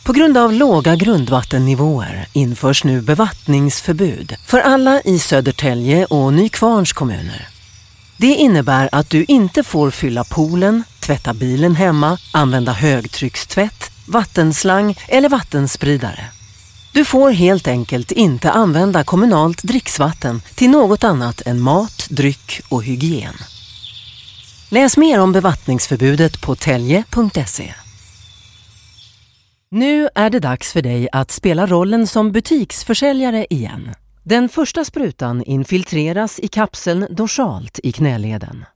På grund av låga grundvattennivåer införs nu bevattningsförbud för alla i Södertälje och Nykvarns kommuner. Det innebär att du inte får fylla poolen, tvätta bilen hemma, använda högtryckstvätt, vattenslang eller vattenspridare. Du får helt enkelt inte använda kommunalt dricksvatten till något annat än mat, dryck och hygien. Läs mer om bevattningsförbudet på telje.se. Nu är det dags för dig att spela rollen som butiksförsäljare igen. Den första sprutan infiltreras i kapseln dorsalt i knäleden.